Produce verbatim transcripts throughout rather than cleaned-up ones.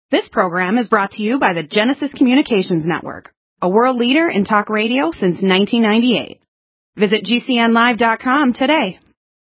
This program is brought to you by the Genesis Communications Network, a world leader in talk radio since nineteen ninety-eight. Visit G C N live dot com today.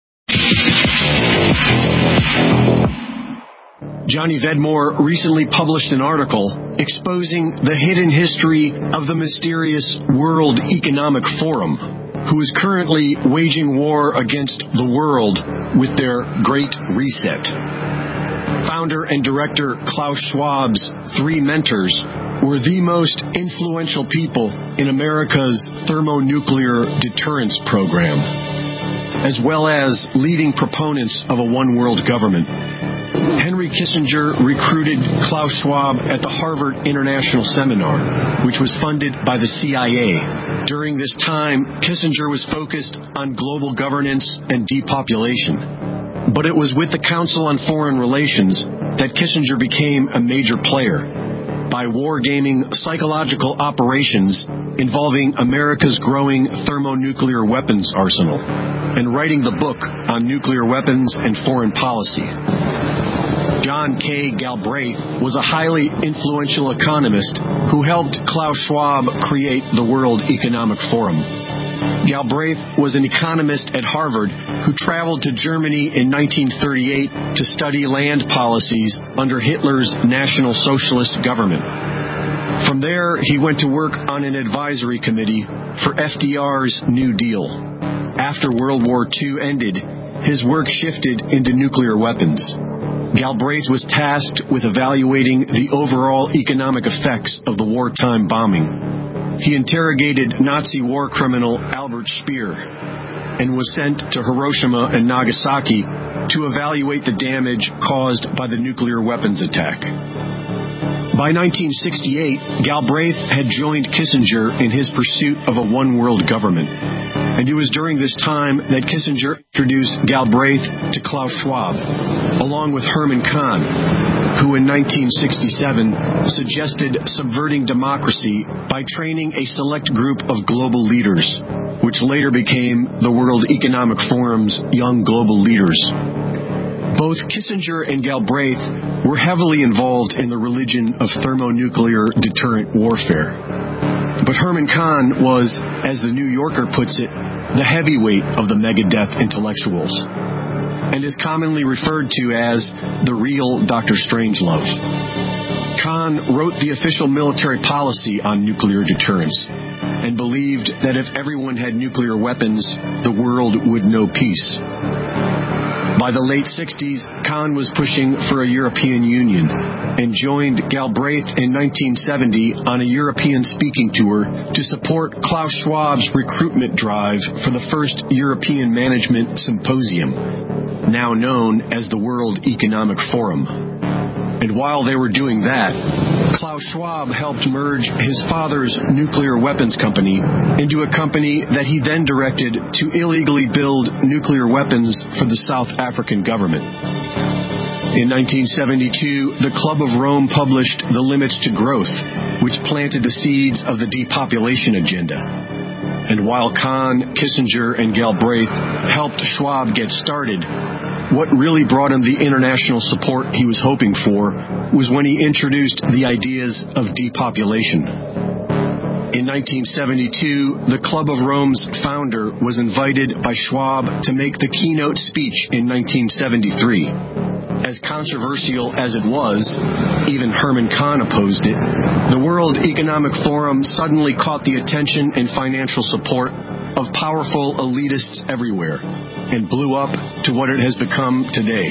Johnny Vedmore recently published an article exposing the hidden history of the mysterious World Economic Forum, who is currently waging war against the world with their Great Reset. Founder and director Klaus Schwab's three mentors were the most influential people in America's thermonuclear deterrence program, as well as leading proponents of a one-world government. Henry Kissinger recruited Klaus Schwab at the Harvard International Seminar, which was funded by the C I A. During this time, Kissinger was focused on global governance and depopulation. But it was with the Council on Foreign Relations that Kissinger became a major player by wargaming psychological operations involving America's growing thermonuclear weapons arsenal and writing the book on nuclear weapons and foreign policy. John K. Galbraith was a highly influential economist who helped Klaus Schwab create the World Economic Forum. Galbraith was an economist at Harvard who traveled to Germany in nineteen thirty-eight to study land policies under Hitler's National Socialist government. From there, he went to work on an advisory committee for F D R's New Deal. After World War Two ended, his work shifted into nuclear weapons. Galbraith was tasked with evaluating the overall economic effects of the wartime bombing. He interrogated Nazi war criminal Albert Speer and was sent to Hiroshima and Nagasaki to evaluate the damage caused by the nuclear weapons attack. By nineteen sixty-eight, Galbraith had joined Kissinger in his pursuit of a one-world government. And it was during this time that Kissinger introduced Galbraith to Klaus Schwab, along with Herman Kahn, who in nineteen sixty-seven suggested subverting democracy by training a select group of global leaders, which later became the World Economic Forum's Young Global Leaders. Both Kissinger and Galbraith were heavily involved in the religion of thermonuclear deterrent warfare. But Herman Kahn was, as the New Yorker puts it, the heavyweight of the megadeth intellectuals, and is commonly referred to as the real Doctor Strangelove. Kahn wrote the official military policy on nuclear deterrence and believed that if everyone had nuclear weapons, the world would know peace. By the late sixties, Kahn was pushing for a European Union and joined Galbraith in nineteen seventy on a European speaking tour to support Klaus Schwab's recruitment drive for the first European Management Symposium, now known as the World Economic Forum. And while they were doing that, Klaus Schwab helped merge his father's nuclear weapons company into a company that he then directed to illegally build nuclear weapons for the South African government. In nineteen seventy-two, the Club of Rome published The Limits to Growth, which planted the seeds of the depopulation agenda. And while Kahn, Kissinger, and Galbraith helped Schwab get started, what really brought him the international support he was hoping for was when he introduced the ideas of depopulation. In nineteen seventy-two, the Club of Rome's founder was invited by Schwab to make the keynote speech in nineteen seventy-three. As controversial as it was, even Herman Kahn opposed it, the World Economic Forum suddenly caught the attention and financial support of powerful elitists everywhere and blew up to what it has become today.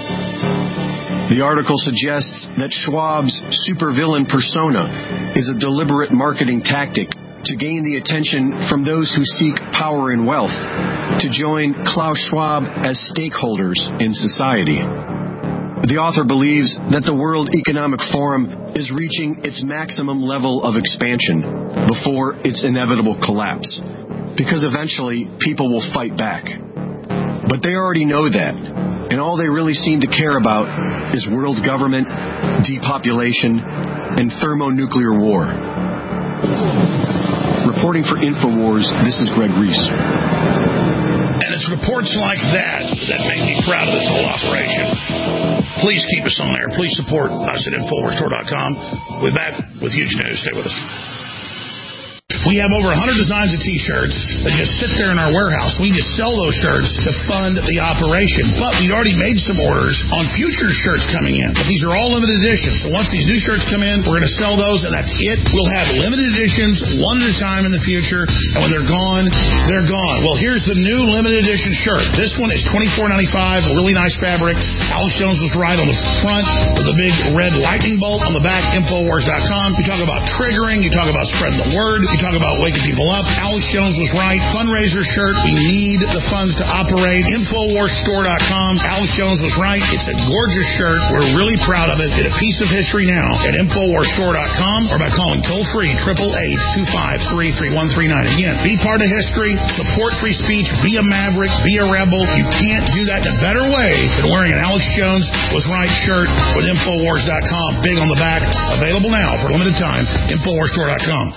The article suggests that Schwab's supervillain persona is a deliberate marketing tactic to gain the attention from those who seek power and wealth to join Klaus Schwab as stakeholders in society. The author believes that the World Economic Forum is reaching its maximum level of expansion before its inevitable collapse, because eventually people will fight back. But they already know that, and all they really seem to care about is world government, depopulation, and thermonuclear war. Reporting for InfoWars, this is Greg Reese. And it's reports like that that make me proud of this whole operation. please keep us on there. Please support us at Infowars Store dot com. We'll be back with huge news. Stay with us. We have over one hundred designs of T-shirts that just sit there in our warehouse. We just sell those shirts to fund the operation. But we already made some orders on future shirts coming in. But these are all limited editions. So once these new shirts come in, we're going to sell those, and that's it. We'll have limited editions one at a time in the future. And when they're gone, they're gone. Well, here's the new limited edition shirt. This one is twenty-four ninety-five, a really nice fabric. Alex Jones was right on the front with a big red lightning bolt on the back, Infowars dot com. You talk about triggering. You talk about spreading the word. You talk about waking people up. Alex Jones was right. Fundraiser shirt. We need the funds to operate. Infowars Store dot com. Alex Jones was right. It's a gorgeous shirt. We're really proud of it. Get a piece of history now at Infowars Store dot com or by calling toll-free eight eight eight, two five three, three one three nine. Again, be part of history. Support free speech. Be a maverick. Be a rebel. You can't do that in a better way than wearing an Alex Jones was right shirt with Infowars dot com. Big on the back. Available now for a limited time. Infowars Store dot com.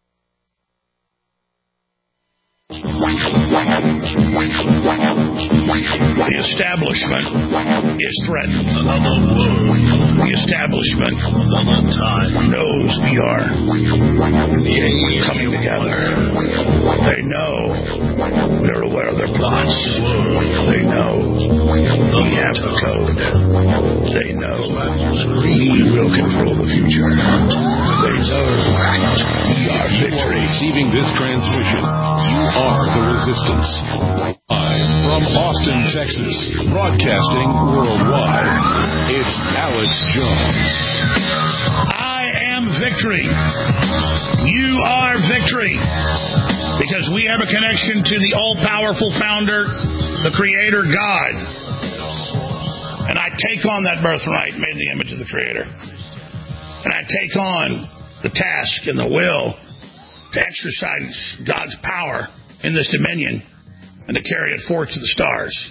The establishment is threatened. Another word. The establishment Another time. knows we are coming together. They know we're aware of their plots. They know we have the code. They know we will control the future. They know we are victory. Receiving this transmission, you are the resistance. Live from Austin, Texas, broadcasting worldwide, it's Alex Jones. I am victory. You are victory. Because we have a connection to the all-powerful founder, the creator, God. And I take on that birthright made in the image of the creator. And I take on the task and the will to exercise God's power in this dominion and to carry it forth to the stars.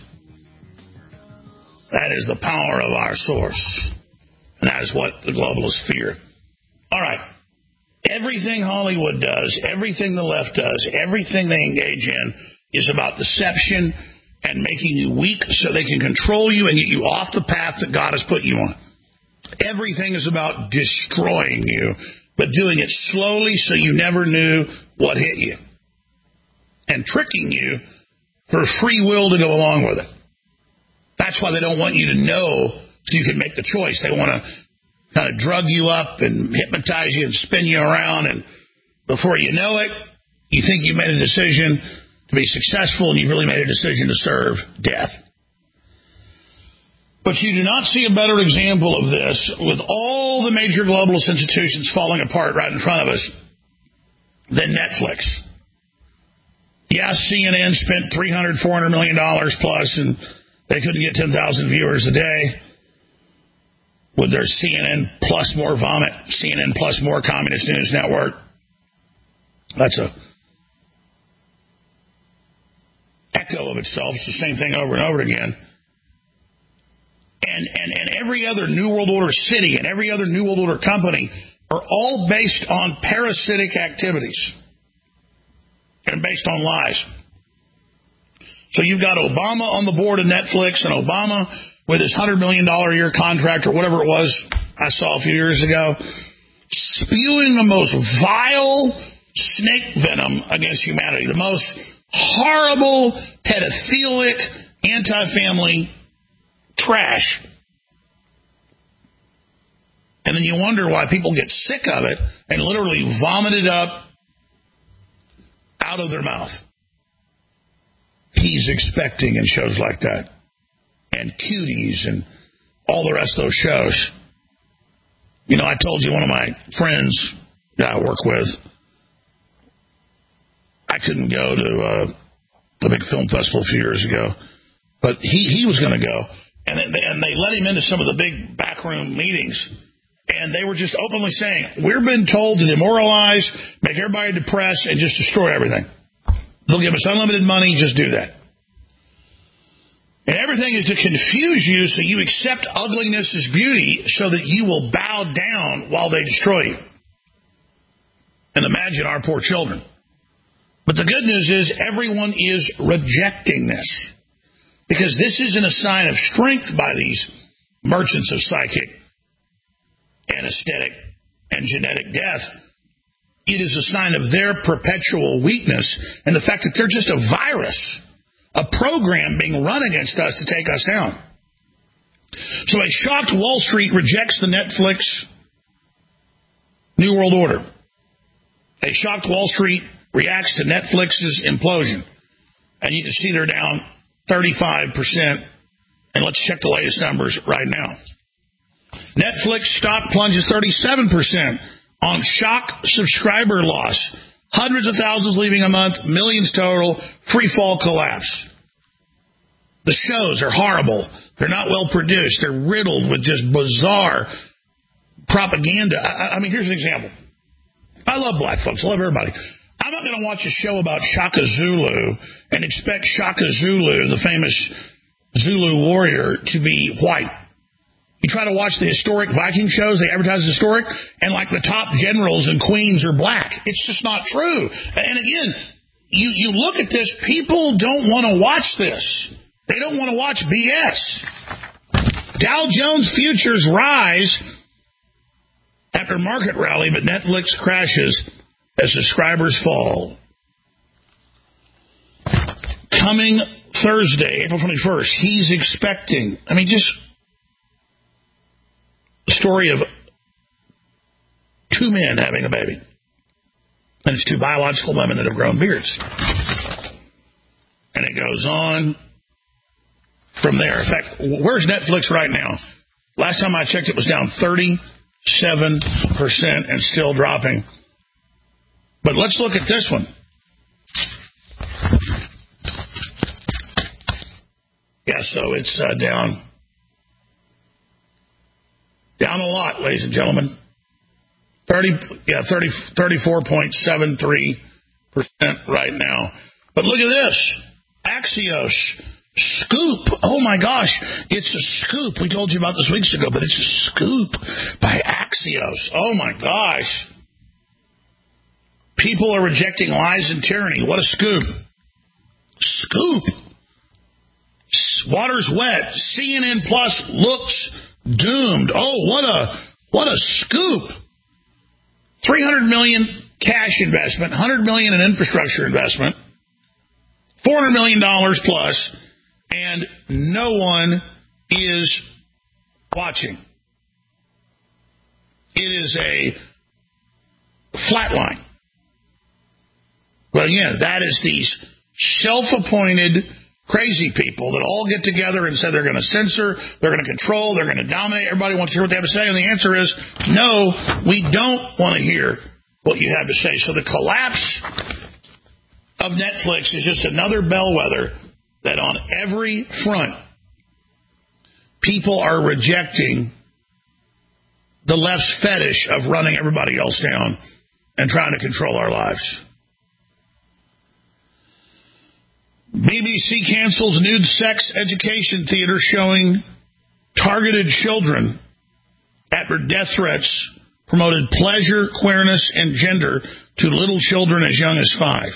That is the power of our source. And that is what the globalists fear. All right. Everything Hollywood does, everything the left does, everything they engage in is about deception and making you weak so they can control you and get you off the path that God has put you on. Everything is about destroying you, but doing it slowly so you never knew what hit you. And tricking you for free will to go along with it. That's why they don't want you to know so you can make the choice. They want to kind of drug you up and hypnotize you and spin you around. And before you know it, you think you made a decision to be successful and you really made a decision to serve death. But you do not see a better example of this with all the major globalist institutions falling apart right in front of us than Netflix. Yeah, C N N spent three hundred, four hundred million dollars plus, and they couldn't get ten thousand viewers a day with their C N N plus more vomit, C N N plus more communist news network. That's a echo of itself. It's the same thing over and over again. And, and, and every other New World Order city and every other New World Order company are all based on parasitic activities and based on lies. So you've got Obama on the board of Netflix, and Obama with his one hundred million dollars a year contract or whatever it was I saw a few years ago, spewing the most vile snake venom against humanity, the most horrible, pedophilic, anti-family trash. And then you wonder why people get sick of it and literally vomit it up out of their mouth. He's expecting in shows like that. And Cuties and all the rest of those shows. You know, I told you one of my friends that I work with, I couldn't go to uh, the big film festival a few years ago, but he, he was going to go. And they, and they let him into some of the big backroom meetings. And they were just openly saying, we're being told to demoralize, make everybody depressed, and just destroy everything. They'll give us unlimited money, just do that. And everything is to confuse you so you accept ugliness as beauty so that you will bow down while they destroy you. And imagine our poor children. But the good news is everyone is rejecting this. Because this isn't a sign of strength by these merchants of psychic, anesthetic, and genetic death. It is a sign of their perpetual weakness and the fact that they're just a virus, a program being run against us to take us down. So a shocked Wall Street rejects the Netflix New World Order. A shocked Wall Street reacts to Netflix's implosion. And you can see they're down thirty-five percent. And let's check the latest numbers right now. Netflix stock plunges thirty-seven percent on shock subscriber loss. Hundreds of thousands leaving a month, millions total, free fall collapse. The shows are horrible. They're not well produced. They're riddled with just bizarre propaganda. I, I mean, here's an example. I love black folks. I love everybody. I'm not going to watch a show about Shaka Zulu and expect Shaka Zulu, the famous Zulu warrior, to be white. You try to watch the historic Viking shows, they advertise as historic, and like the top generals and queens are black. It's just not true. And again, you, you look at this, people don't want to watch this. They don't want to watch B S. Dow Jones futures rise after market rally, but Netflix crashes as subscribers fall. Coming Thursday, April twenty-first, he's expecting, I mean, just the story of two men having a baby. And it's two biological women that have grown beards. And it goes on from there. In fact, where's Netflix right now? Last time I checked, it was down thirty-seven percent and still dropping. But let's look at this one. Yeah, so it's uh, down. Down a lot, ladies and gentlemen. thirty, yeah, thirty, thirty-four point seven three percent right now. But look at this. Axios. Scoop. Oh, my gosh. It's a scoop. We told you about this weeks ago, but it's a scoop by Axios. Oh, my gosh. People are rejecting lies and tyranny. What a scoop. Scoop. Water's wet. C N N Plus looks doomed. Oh, what a what a scoop. three hundred million dollars cash investment, one hundred million dollars in infrastructure investment, four hundred million dollars plus, and no one is watching. It is a flatline. Well, again, that is these self-appointed crazy people that all get together and say they're going to censor, they're going to control, they're going to dominate. Everybody wants to hear what they have to say. And the answer is, no, we don't want to hear what you have to say. So the collapse of Netflix is just another bellwether that on every front, people are rejecting the left's fetish of running everybody else down and trying to control our lives. B B C cancels nude sex education theater showing targeted children after death threats promoted pleasure, queerness, and gender to little children as young as five.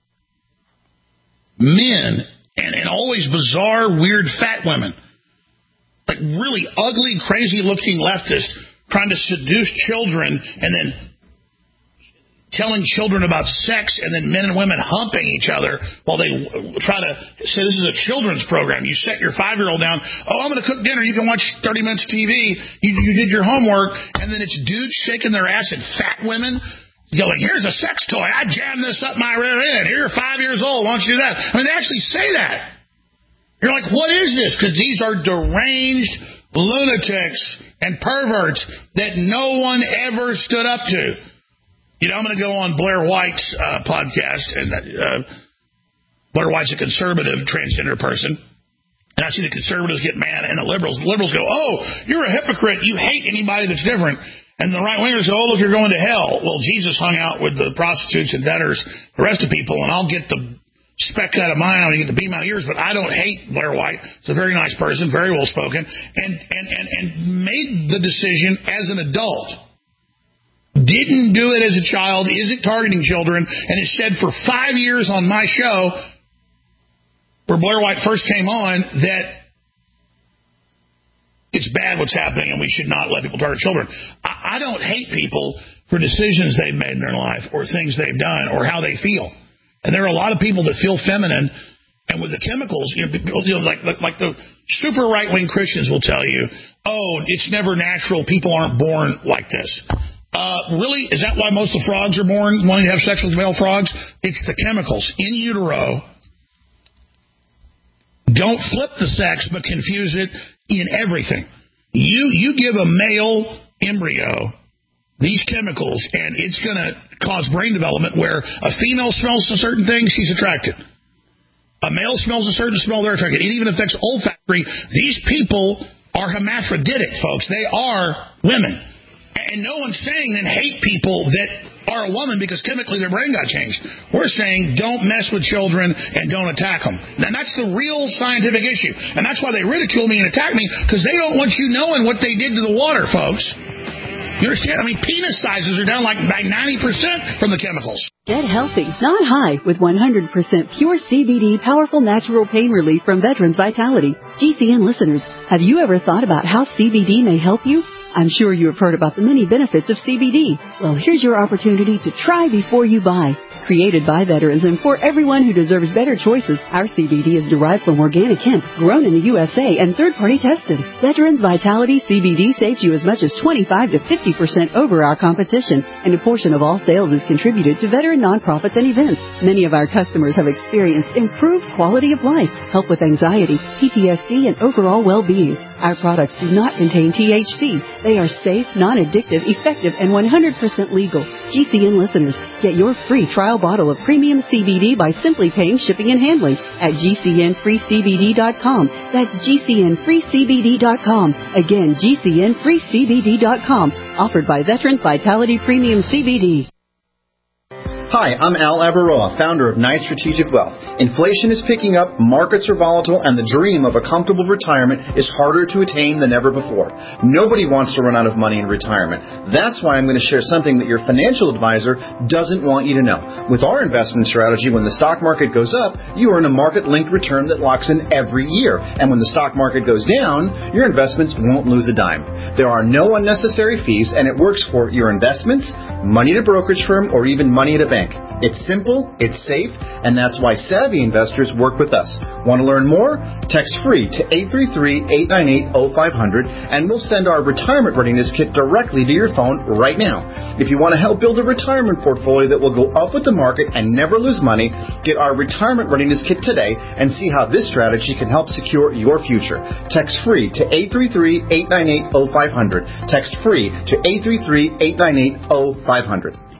Men, and, and always bizarre, weird, fat women, like really ugly, crazy-looking leftists trying to seduce children and then telling children about sex, and then men and women humping each other while they try to say this is a children's program. You set your five-year-old down. Oh, I'm going to cook dinner. You can watch thirty minutes of T V. You, you did your homework. And then it's dudes shaking their ass at fat women going, here's a sex toy. I jammed this up my rear end. You're five years old. Why don't you do that? I mean, they actually say that. You're like, what is this? Because these are deranged lunatics and perverts that no one ever stood up to. You know, I'm going to go on Blair White's uh, podcast, and uh, Blair White's a conservative transgender person, and I see the conservatives get mad, and the liberals, the liberals go, oh, you're a hypocrite. You hate anybody that's different. And the right-wingers go, oh, look, you're going to hell. Well, Jesus hung out with the prostitutes and debtors, the rest of people, and I'll get the speck out of my eye and get the beam out of yours, but I don't hate Blair White. He's a very nice person, very well-spoken, and, and, and, and made the decision as an adult. Didn't do it as a child, isn't targeting children, and it said for five years on my show, where Blair White first came on, that it's bad what's happening and we should not let people target children. I, I don't hate people for decisions they've made in their life or things they've done or how they feel. And there are a lot of people that feel feminine, and with the chemicals, you know, people, you know like, like like the super right-wing Christians will tell you, oh, it's never natural. People aren't born like this. Uh, really? Is that why most of the frogs are born wanting to have sex with male frogs? It's the chemicals in utero. Don't flip the sex, but confuse it in everything. You you give a male embryo these chemicals, and it's going to cause brain development where a female smells a certain thing, she's attracted. A male smells a certain smell, they're attracted. It even affects olfactory. These people are hermaphroditic, folks. They are women. And no one's saying then hate people that are a woman because chemically their brain got changed. We're saying don't mess with children and don't attack them. And that's the real scientific issue. And that's why they ridicule me and attack me, because they don't want you knowing what they did to the water, folks. You understand? I mean, penis sizes are down like by ninety percent from the chemicals. Get healthy, not high, with one hundred percent pure C B D powerful natural pain relief from Veterans Vitality. G C N listeners, have you ever thought about how C B D may help you? I'm sure you have heard about the many benefits of C B D. Well, here's your opportunity to try before you buy. Created by veterans and for everyone who deserves better choices, our C B D is derived from organic hemp, grown in the U S A, and third-party tested. Veterans Vitality C B D saves you as much as twenty-five to fifty percent over our competition, and a portion of all sales is contributed to veteran nonprofits and events. Many of our customers have experienced improved quality of life, help with anxiety, P T S D, and overall well-being. Our products do not contain T H C. They are safe, non-addictive, effective, and one hundred percent legal. G C N listeners, get your free trial bottle of premium C B D by simply paying shipping and handling at G C N free C B D dot com. That's G C N free C B D dot com. Again, G C N free C B D dot com. Offered by Veterans Vitality Premium C B D. Hi, I'm Al Abaroa, founder of Knight Strategic Wealth. Inflation is picking up, markets are volatile, and the dream of a comfortable retirement is harder to attain than ever before. Nobody wants to run out of money in retirement. That's why I'm going to share something that your financial advisor doesn't want you to know. With our investment strategy, when the stock market goes up, you earn a market-linked return that locks in every year. And when the stock market goes down, your investments won't lose a dime. There are no unnecessary fees, and it works for your investments, money at a brokerage firm, or even money at a bank. It's simple, it's safe, and that's why savvy investors work with us. Want to learn more? Text FREE to eight three three, eight nine eight, zero five zero zero, and we'll send our retirement readiness kit directly to your phone right now. If you want to help build a retirement portfolio that will go up with the market and never lose money, get our retirement readiness kit today and see how this strategy can help secure your future. Text FREE to eight three three, eight nine eight, zero five zero zero. Text FREE to eight three three, eight nine eight, zero five zero zero.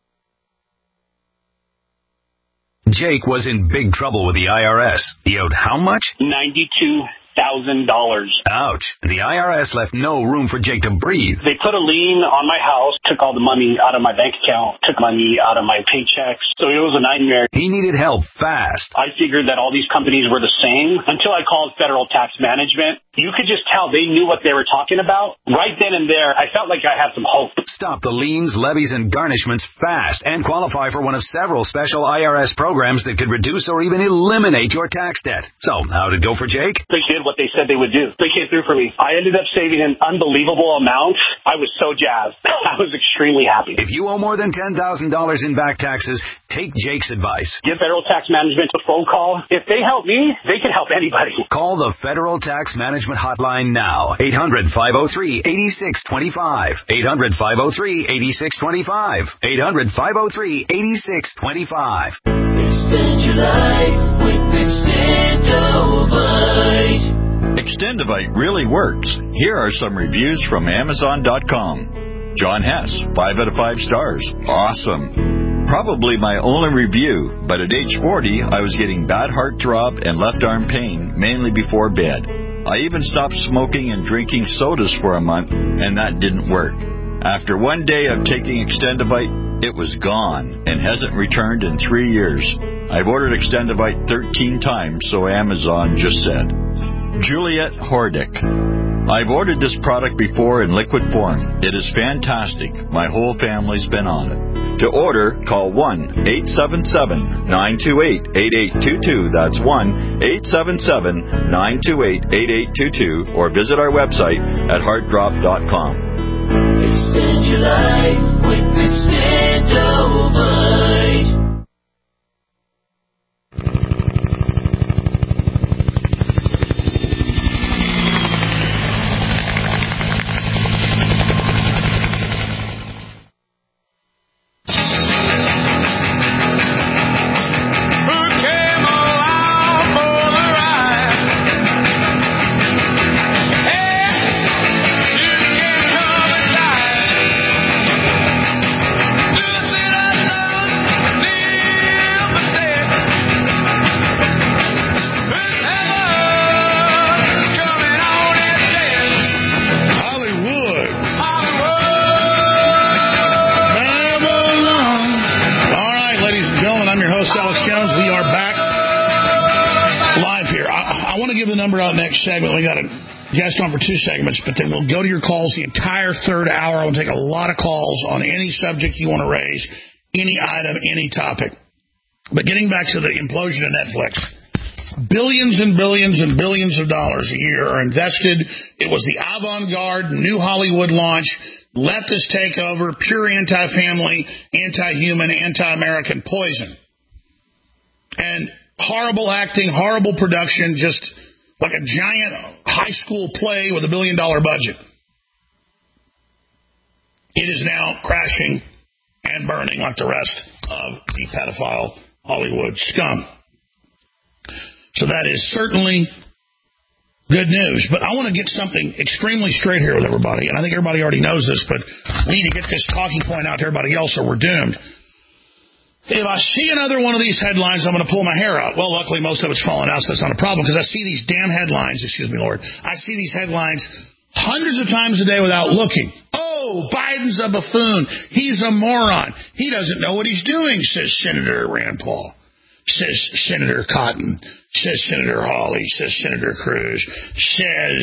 Jake was in big trouble with the I R S. He owed how much? ninety-two thousand dollars. Ouch. The I R S left no room for Jake to breathe. They put a lien on my house, took all the money out of my bank account, took money out of my paychecks. So it was a nightmare. He needed help fast. I figured that all these companies were the same until I called Federal Tax Management. You could just tell they knew what they were talking about. Right then and there, I felt like I had some hope. Stop the liens, levies, and garnishments fast and qualify for one of several special I R S programs that could reduce or even eliminate your tax debt. So, how did it go for Jake? They did what they said they would do. They came through for me. I ended up saving an unbelievable amount. I was so jazzed. I was extremely happy. If you owe more than ten thousand dollars in back taxes, take Jake's advice. Give Federal Tax Management a phone call. If they help me, they can help anybody. Call the Federal Tax Management Hotline now. eight hundred, five oh three, eight six two five. eight hundred, five oh three, eight six two five. eight hundred, five oh three, eight six two five. Extend your life with Extendovite. Extendovite really works. Here are some reviews from Amazon dot com. John Hess, five out of five stars. Awesome. Probably my only review, but at age forty, I was getting bad heart throb and left arm pain, mainly before bed. I even stopped smoking and drinking sodas for a month, and that didn't work. After one day of taking Extendovite, it was gone and hasn't returned in three years. I've ordered Extendovite thirteen times, so Amazon just said. Juliet Hordick. I've ordered this product before in liquid form. It is fantastic. My whole family's been on it. To order, call one eight seven seven, nine two eight, eight eight two two. That's one eight seven seven, nine two eight, eight eight two two. Or visit our website at heart drop dot com. Extend your life with Extendovite. Segment. We got a guest on for two segments, but then we'll go to your calls the entire third hour. We'll take a lot of calls on any subject you want to raise, any item, any topic. But getting back to the implosion of Netflix, billions and billions and billions of dollars a year are invested. It was the avant-garde, new Hollywood launch, leftist takeover, pure anti-family, anti-human, anti-American poison. And horrible acting, horrible production, just like a giant high school play with a billion dollar budget. It is now crashing and burning like the rest of the pedophile Hollywood scum. So that is certainly good news. But I want to get something extremely straight here with everybody. And I think everybody already knows this, but we need to get this talking point out to everybody else or we're doomed. If I see another one of these headlines, I'm going to pull my hair out. Well, luckily, most of it's fallen out, so that's not a problem, because I see these damn headlines, excuse me, Lord. I see these headlines hundreds of times a day without looking. Oh, Biden's a buffoon. He's a moron. He doesn't know what he's doing, says Senator Rand Paul, says Senator Cotton, says Senator Hawley, says Senator Cruz, says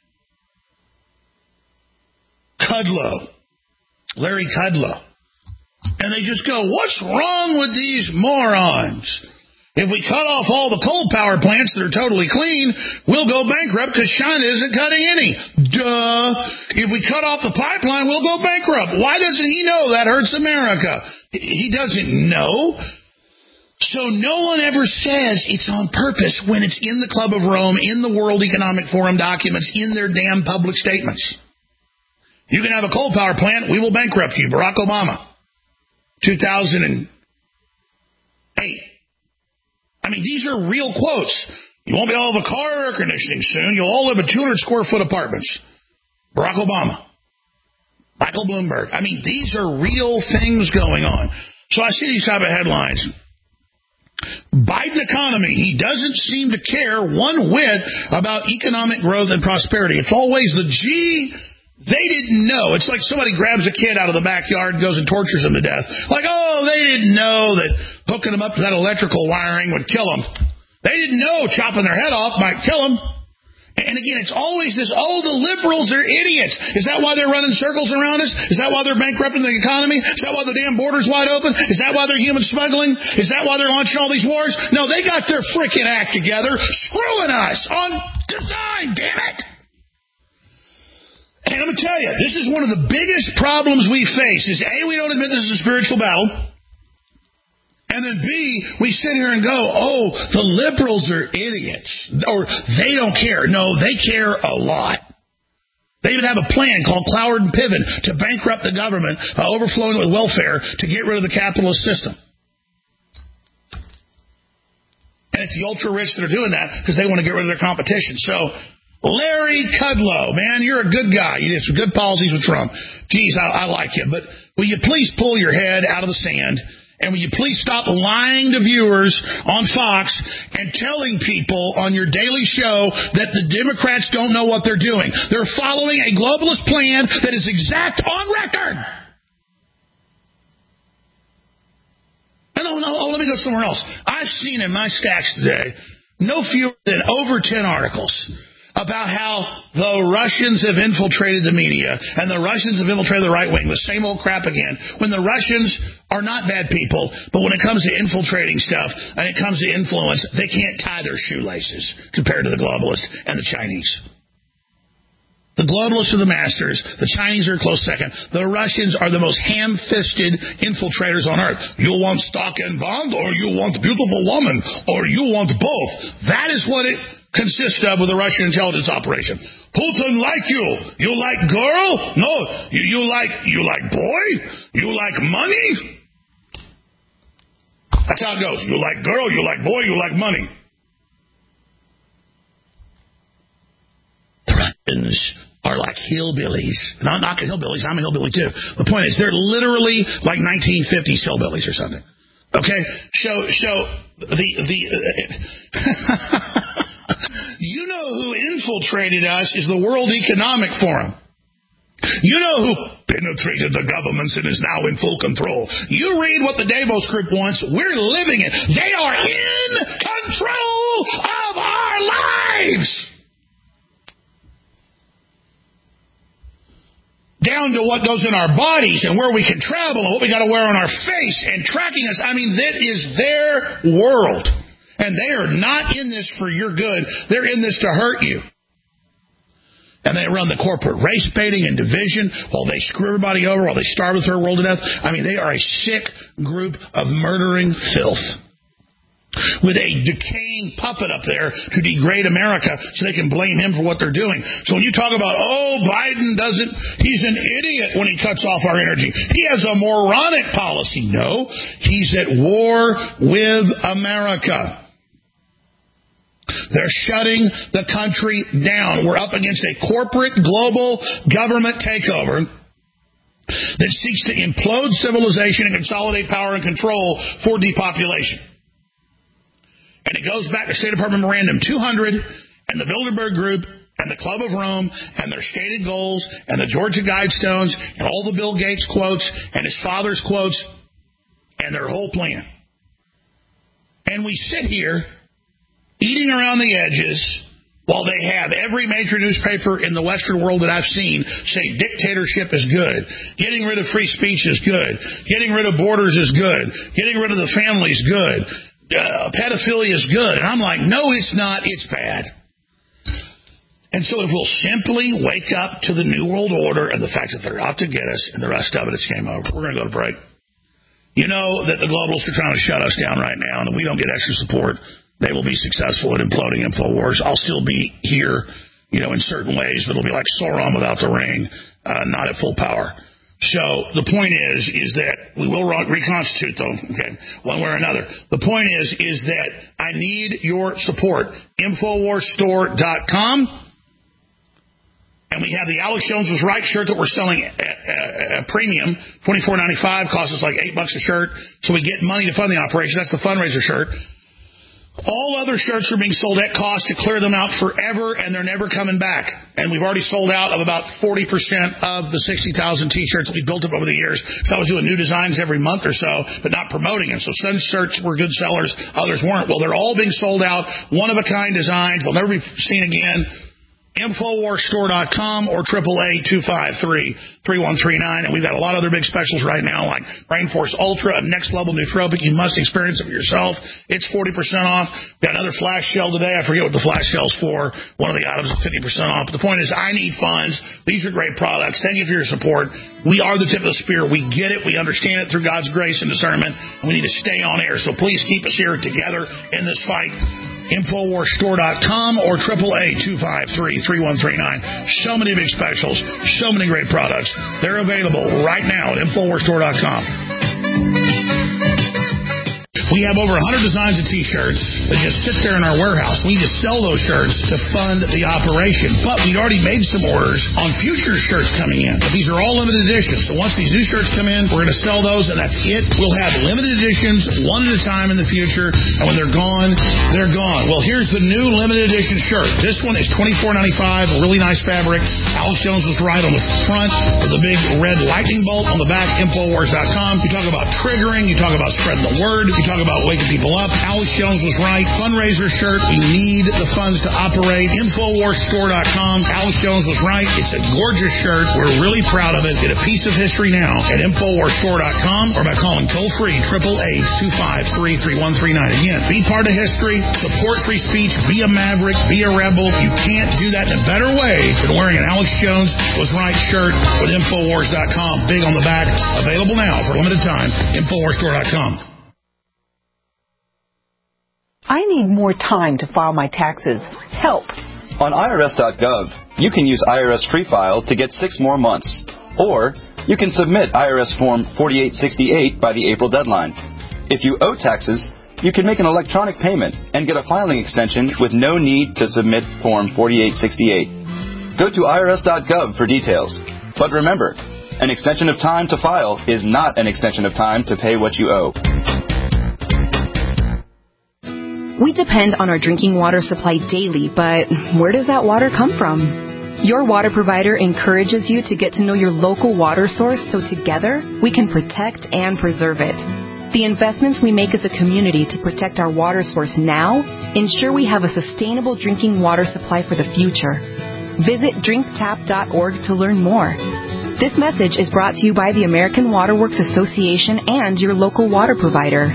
Kudlow, Larry Kudlow. And they just go, what's wrong with these morons? If we cut off all the coal power plants that are totally clean, we'll go bankrupt because China isn't cutting any. Duh. If we cut off the pipeline, we'll go bankrupt. Why doesn't he know that hurts America? He doesn't know. So no one ever says it's on purpose when it's in the Club of Rome, in the World Economic Forum documents, in their damn public statements. You can have a coal power plant, we will bankrupt you. Barack Obama. two thousand eight. I mean, these are real quotes. You won't be able to have a car or air conditioning soon. You'll all live in two hundred square foot apartments. Barack Obama. Michael Bloomberg. I mean, these are real things going on. So I see these type of headlines. Biden economy. He doesn't seem to care one whit about economic growth and prosperity. It's always the G. They didn't know. It's like somebody grabs a kid out of the backyard and goes and tortures him to death. Like, oh, they didn't know that hooking them up to that electrical wiring would kill them. They didn't know chopping their head off might kill them. And again, it's always this, oh, the liberals are idiots. Is that why they're running circles around us? Is that why they're bankrupting the economy? Is that why the damn border's wide open? Is that why they're human smuggling? Is that why they're launching all these wars? No, they got their frickin' act together, screwing us on design, damn it. And I'm going to tell you, this is one of the biggest problems we face is, A, we don't admit this is a spiritual battle. And then, B, we sit here and go, oh, the liberals are idiots. Or they don't care. No, they care a lot. They even have a plan called Cloward and Piven to bankrupt the government, uh, overflowing with welfare, to get rid of the capitalist system. And it's the ultra-rich that are doing that because they want to get rid of their competition. So, Larry Kudlow, man, you're a good guy. You did some good policies with Trump. Geez, I, I like you. But will you please pull your head out of the sand? And will you please stop lying to viewers on Fox and telling people on your daily show that the Democrats don't know what they're doing? They're following a globalist plan that is exact on record. And oh, no, oh, let me go somewhere else. I've seen in my stacks today no fewer than over ten articles about how the Russians have infiltrated the media and the Russians have infiltrated the right wing, the same old crap again, when the Russians are not bad people, but when it comes to infiltrating stuff and it comes to influence, they can't tie their shoelaces compared to the globalists and the Chinese. The globalists are the masters. The Chinese are a close second. The Russians are the most ham-fisted infiltrators on earth. You want stock and bond, or you want beautiful woman, or you want both. That is what it consists of with the Russian intelligence operation. Putin like you. You like girl? No. You, you like you like boy? You like money? That's how it goes. You like girl, you like boy, you like money. The Russians are like hillbillies. Not knocking hillbillies. I'm a hillbilly too. The point is, they're literally like nineteen fifties hillbillies or something. Okay? So, so the the. Uh, you know who infiltrated us is the World Economic Forum. You know who penetrated the governments and is now in full control. You read what the Davos Group wants. We're living it. They are in control of our lives. Down to what goes in our bodies and where we can travel and what we got to wear on our face and tracking us. I mean, that is their world. And they are not in this for your good. They're in this to hurt you. And they run the corporate race baiting and division while they screw everybody over, while they starve the third world to death. I mean, they are a sick group of murdering filth with a decaying puppet up there to degrade America so they can blame him for what they're doing. So when you talk about, oh, Biden doesn't, he's an idiot when he cuts off our energy. He has a moronic policy. No, he's at war with America. They're shutting the country down. We're up against a corporate global government takeover that seeks to implode civilization and consolidate power and control for depopulation. And it goes back to State Department Memorandum two hundred and the Bilderberg Group and the Club of Rome and their stated goals and the Georgia Guidestones and all the Bill Gates quotes and his father's quotes and their whole plan. And we sit here eating around the edges while they have every major newspaper in the Western world that I've seen say dictatorship is good, getting rid of free speech is good, getting rid of borders is good, getting rid of the family is good. Uh, pedophilia is good. And I'm like, no, it's not. It's bad. And so if we'll simply wake up to the New World Order and the fact that they're out to get us and the rest of it, it's game over. We're going to go to break. You know that the globalists are trying to shut us down right now, and if we don't get extra support, they will be successful at imploding InfoWars. I'll still be here, you know, in certain ways, but it'll be like Sauron without the ring, uh, not at full power. So the point is, is that we will reconstitute, though, okay, one way or another. The point is, is that I need your support. Infowars Store dot com. And we have the Alex Jones Was Right shirt that we're selling at a premium, twenty-four ninety-five, costs us like eight bucks a shirt. So we get money to fund the operation. That's the fundraiser shirt. All other shirts are being sold at cost to clear them out forever, and they're never coming back. And we've already sold out of about forty percent of the sixty thousand T-shirts we built up over the years. So I was doing new designs every month or so, but not promoting them. So some shirts were good sellers, others weren't. Well, they're all being sold out, one-of-a-kind designs. They'll never be seen again. Infowars Store dot com or triple A two five three, three one three nine. And we've got a lot of other big specials right now, like Rainforce Ultra, a next-level nootropic. You must experience it for yourself. It's forty percent off. Got another flash sale today. I forget what the flash sale's for. One of the items is fifty percent off. But the point is, I need funds. These are great products. Thank you for your support. We are the tip of the spear. We get it. We understand it through God's grace and discernment. And we need to stay on air. So please keep us here together in this fight. Infowars Store dot com or triple A two five three, three one three nine. So many big specials, so many great products. They're available right now at Infowars Store dot com. We have over one hundred designs of T-shirts that just sit there in our warehouse. We just sell those shirts to fund the operation. But we'd already made some orders on future shirts coming in. But these are all limited editions. So once these new shirts come in, we're going to sell those, and that's it. We'll have limited editions one at a time in the future. And when they're gone, they're gone. Well, here's the new limited edition shirt. This one is twenty-four ninety-five, a really nice fabric. Alex Jones was right on the front with the big red lightning bolt on the back, Infowars dot com. You talk about triggering. You talk about spreading the word. You talk about waking people up. Alex Jones was right. Fundraiser shirt. We need the funds to operate. Infowars Store dot com. Alex Jones was right. It's a gorgeous shirt. We're really proud of it. Get a piece of history now at Infowars Store dot com or by calling toll-free eight eight eight, two five three, three one three nine. Again, be part of history. Support free speech. Be a maverick. Be a rebel. You can't do that in a better way than wearing an Alex Jones was right shirt with Infowars dot com. Big on the back. Available now for a limited time. Infowars Store dot com. I need more time to file my taxes. Help. On I R S dot gov, you can use I R S Free File to get six more months. Or you can submit I R S Form forty-eight sixty-eight by the April deadline. If you owe taxes, you can make an electronic payment and get a filing extension with no need to submit Form forty-eight sixty-eight. Go to I R S dot gov for details. But remember, an extension of time to file is not an extension of time to pay what you owe. We depend on our drinking water supply daily, but where does that water come from? Your water provider encourages you to get to know your local water source so together we can protect and preserve it. The investments we make as a community to protect our water source now ensure we have a sustainable drinking water supply for the future. Visit drink tap dot org to learn more. This message is brought to you by the American Water Works Association and your local water provider.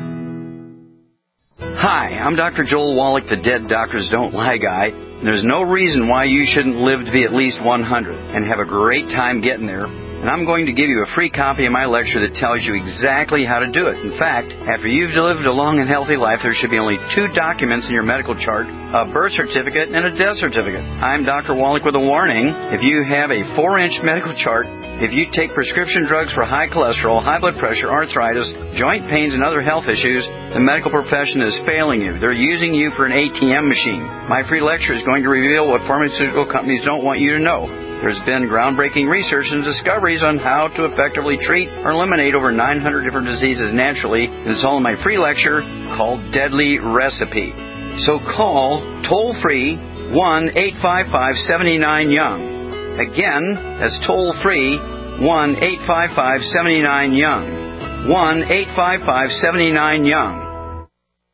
Hi, I'm Doctor Joel Wallach, the Dead Doctors Don't Lie guy. There's no reason why you shouldn't live to be at least one hundred and have a great time getting there. And I'm going to give you a free copy of my lecture that tells you exactly how to do it. In fact, after you've lived a long and healthy life, there should be only two documents in your medical chart, a birth certificate and a death certificate. I'm Doctor Wallach with a warning. If you have a four-inch medical chart, if you take prescription drugs for high cholesterol, high blood pressure, arthritis, joint pains, and other health issues, the medical profession is failing you. They're using you for an A T M machine. My free lecture is going to reveal what pharmaceutical companies don't want you to know. There's been groundbreaking research and discoveries on how to effectively treat or eliminate over nine hundred different diseases naturally. And it's all in my free lecture called Deadly Recipe. So call toll-free one eight five five, seven nine, young. Again, that's toll-free one eight five five, seven nine, young. one eight five five, seven nine, young.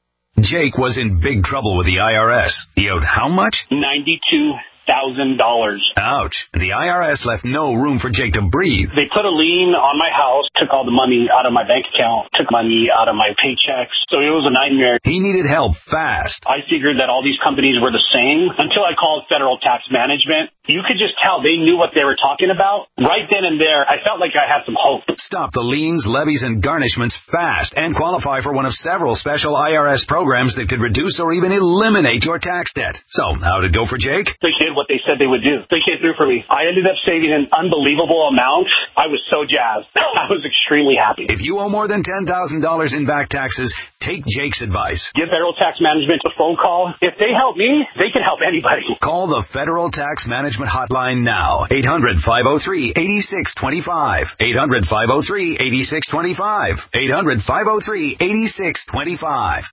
Jake was in big trouble with the I R S. He owed how much? ninety-two thousand dollars. Ouch. The I R S left no room for Jake to breathe. They put a lien on my house, took all the money out of my bank account, took money out of my paychecks. So it was a nightmare. He needed help fast. I figured that all these companies were the same until I called Federal Tax Management. You could just tell they knew what they were talking about. Right then and there, I felt like I had some hope. Stop the liens, levies, and garnishments fast and qualify for one of several special I R S programs that could reduce or even eliminate your tax debt. So, how'd it go for Jake? They did what they said they would do. They came through for me. I ended up saving an unbelievable amount. I was so jazzed. I was extremely happy. If you owe more than ten thousand dollars in back taxes, take Jake's advice. Give Federal Tax Management a phone call. If they help me, they can help anybody. Call the Federal Tax Management Hotline now. eight hundred, five oh three, eight six two five. eight hundred, five oh three, eight six two five. eight hundred, five oh three, eight six two five.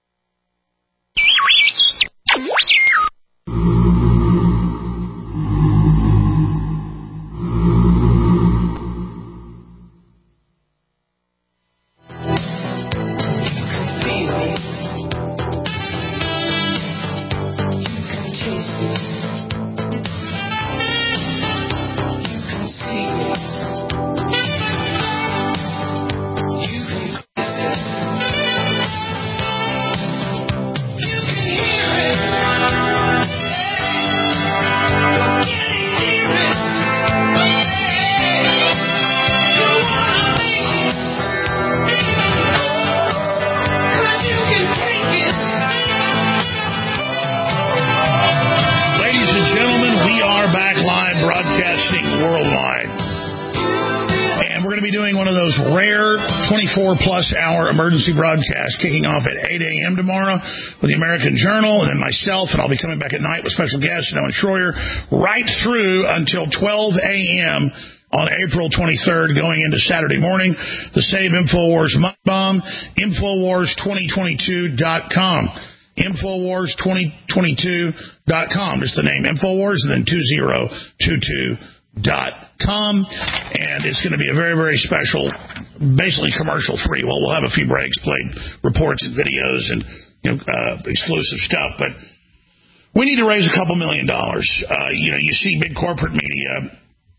twenty-four plus hour emergency broadcast kicking off at eight a.m. tomorrow with the American Journal and then myself, and I'll be coming back at night with special guests, Owen Schroyer, right through until twelve a.m. on April twenty-third, going into Saturday morning. The Save InfoWars Money Bomb, Infowars twenty twenty-two dot com. Infowars twenty twenty-two dot com. Just the name Infowars and then two thousand twenty-two dot com. And it's going to be a very, very special basically commercial free. Well, we'll have a few breaks, played reports and videos and you know uh, exclusive stuff, but we need to raise a couple million dollars. Uh, you know, you see big corporate media,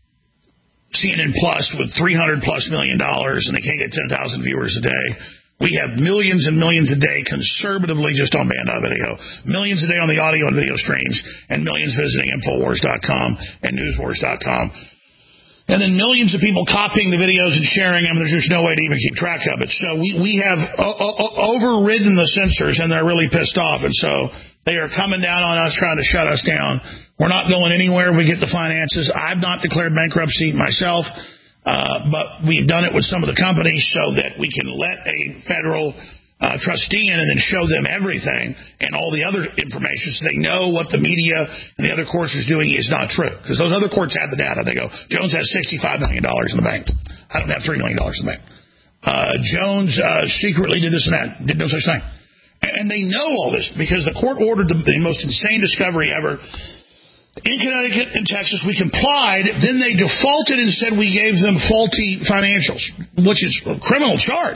C N N Plus with three hundred plus million dollars, and they can't get ten thousand viewers a day. We have millions and millions a day conservatively just on Band Video, millions a day on the audio and video streams, and millions visiting Infowars dot com and Newswars dot com. And then millions of people copying the videos and sharing them. There's just no way to even keep track of it. So we, we have o- o- overridden the censors, and they're really pissed off. And so they are coming down on us, trying to shut us down. We're not going anywhere. We get the finances. I've not declared bankruptcy myself, uh, but we've done it with some of the companies so that we can let a federal uh, trustee in and then show them everything and all the other information so they know what the media and the other courts is doing is not true. Because those other courts have the data. They go, Jones has sixty-five million dollars in the bank. I don't have three million dollars in the bank. Uh, Jones uh, secretly did this and that. Did no such thing. And they know all this because the court ordered the, the most insane discovery ever. In Connecticut and Texas, we complied. Then they defaulted and said we gave them faulty financials, which is a criminal charge.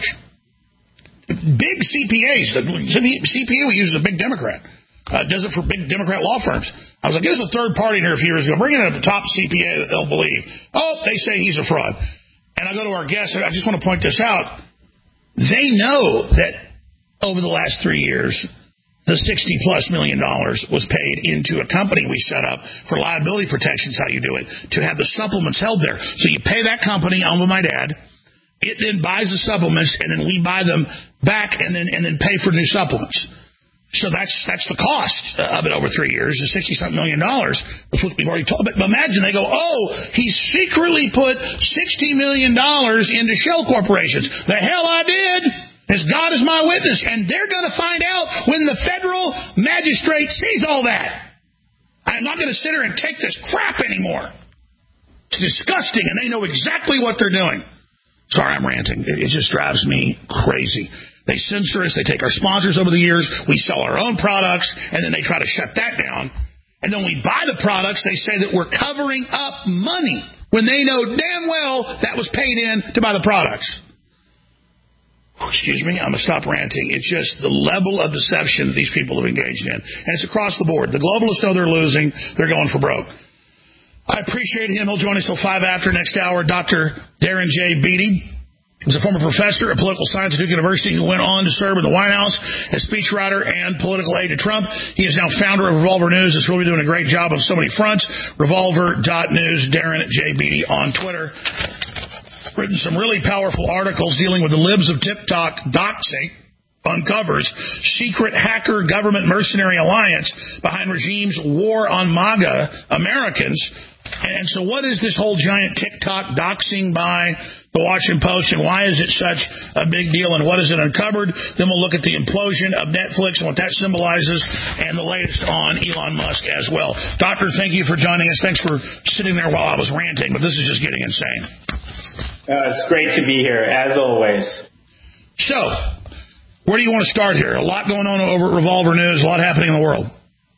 Big C P As. C P A we use is a big Democrat. Uh, does it for big Democrat law firms. I was like, there's a third party in here a few years ago. Bring in a top C P A that they'll believe. Oh, they say he's a fraud. And I go to our guests, and I just want to point this out. They know that over the last three years, the sixty-plus million dollars was paid into a company we set up for liability protections, how you do it, to have the supplements held there. So you pay that company, owned by my dad. It then buys the supplements, and then we buy them back and then and then pay for new supplements. So that's that's the cost of it over three years, is sixty-something million dollars. That's what we've already told. But imagine they go, oh, he secretly put sixty million dollars into shell corporations. The hell I did. As God is my witness, and they're going to find out when the federal magistrate sees all that. I'm not going to sit here and take this crap anymore. It's disgusting, and they know exactly what they're doing. Sorry, I'm ranting. It just drives me crazy. They censor us. They take our sponsors over the years. We sell our own products, and then they try to shut that down. And then we buy the products. They say that we're covering up money when they know damn well that was paid in to buy the products. Excuse me, I'm going to stop ranting. It's just the level of deception these people have engaged in. And it's across the board. The globalists know they're losing. They're going for broke. I appreciate him. He'll join us till five after next hour. Doctor Darren J. Beatty is a former professor of political science at Duke University who went on to serve in the White House as speechwriter and political aide to Trump. He is now founder of Revolver News. It's really doing a great job on so many fronts. Revolver dot news. Darren J. Beatty on Twitter. Written some really powerful articles dealing with the libs of TikTok doxing, uncovers secret hacker government mercenary alliance behind regime's war on MAGA Americans. And so what is this whole giant TikTok doxing by the Washington Post, and why is it such a big deal, and what has it uncovered? Then we'll look at the implosion of Netflix and what that symbolizes, and the latest on Elon Musk as well. Doctor, thank you for joining us. Thanks for sitting there while I was ranting, but this is just getting insane. Uh, it's great to be here, as always. So, where do you want to start here? A lot going on over at Revolver News, a lot happening in the world.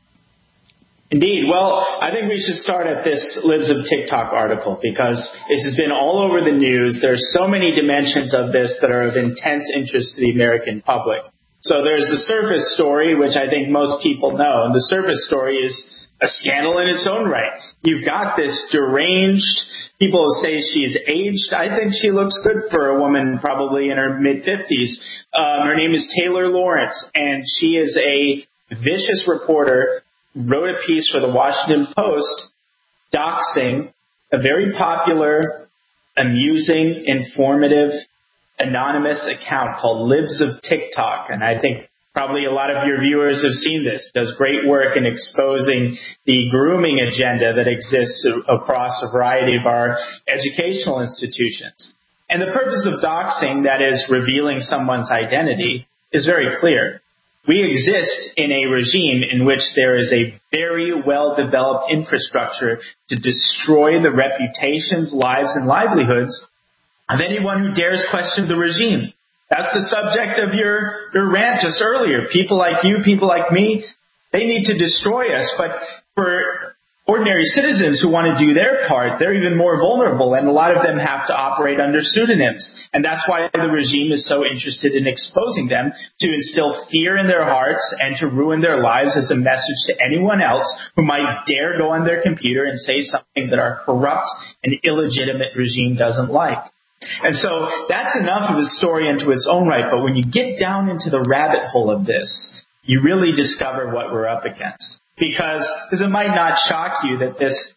Indeed. Well, I think we should start at this Libs of TikTok article because this has been all over the news. There's so many dimensions of this that are of intense interest to the American public. So there's the surface story, which I think most people know, and the surface story is a scandal in its own right. You've got this deranged, people say she's aged. I think she looks good for a woman probably in her mid-fifties. Um, her name is Taylor Lawrence, and she is a vicious reporter, wrote a piece for the Washington Post doxing a very popular, amusing, informative, anonymous account called Libs of TikTok. And I think probably a lot of your viewers have seen this. It does great work in exposing the grooming agenda that exists across a variety of our educational institutions. And the purpose of doxing, that is revealing someone's identity, is very clear. We exist in a regime in which there is a very well-developed infrastructure to destroy the reputations, lives, and livelihoods of anyone who dares question the regime. That's the subject of your, your rant just earlier. People like you, people like me, they need to destroy us. But for ordinary citizens who want to do their part, they're even more vulnerable, and a lot of them have to operate under pseudonyms. And that's why the regime is so interested in exposing them, to instill fear in their hearts and to ruin their lives as a message to anyone else who might dare go on their computer and say something that our corrupt and illegitimate regime doesn't like. And so that's enough of a story into its own right. But when you get down into the rabbit hole of this, you really discover what we're up against. Because, because it might not shock you that this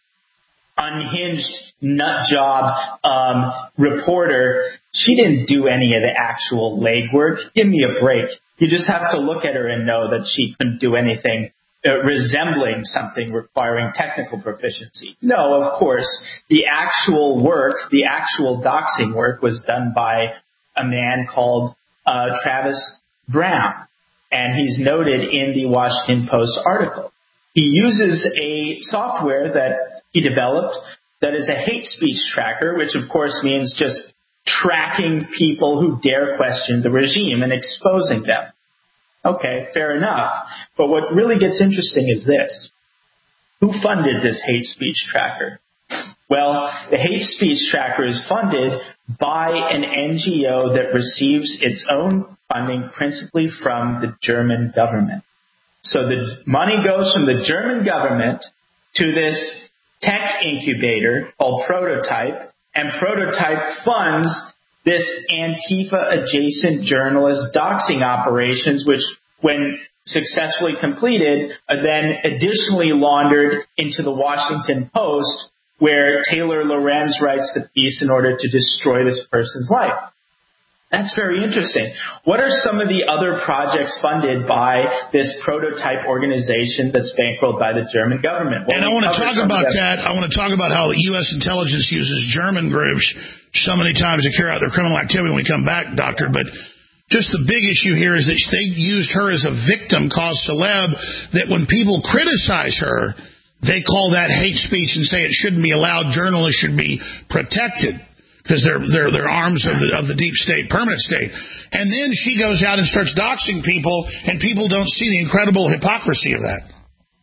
unhinged nut job um, reporter, she didn't do any of the actual legwork. Give me a break. You just have to look at her and know that she couldn't do anything uh, resembling something requiring technical proficiency. No, of course, the actual work, the actual doxing work was done by a man called uh, Travis Brown. And he's noted in the Washington Post article. He uses a software that he developed that is a hate speech tracker, which of course means just tracking people who dare question the regime and exposing them. Okay, fair enough. But what really gets interesting is this. Who funded this hate speech tracker? Well, the hate speech tracker is funded by an N G O that receives its own funding principally from the German government. So the money goes from the German government to this tech incubator called Prototype, and Prototype funds this Antifa-adjacent journalist doxing operations, which, when successfully completed, are then additionally laundered into the Washington Post, where Taylor Lorenz writes the piece in order to destroy this person's life. That's very interesting. What are some of the other projects funded by this Prototype organization that's bankrolled by the German government? Well, and I want to talk about that. I want to talk about how the U S intelligence uses German groups so many times to carry out their criminal activity when we come back, Doctor. But just the big issue here is that they used her as a victim cause celeb, that when people criticize her, they call that hate speech and say it shouldn't be allowed. Journalists should be protected, because they're, they're, they're arms of the, of the deep state, permanent state. And then she goes out and starts doxing people, and people don't see the incredible hypocrisy of that.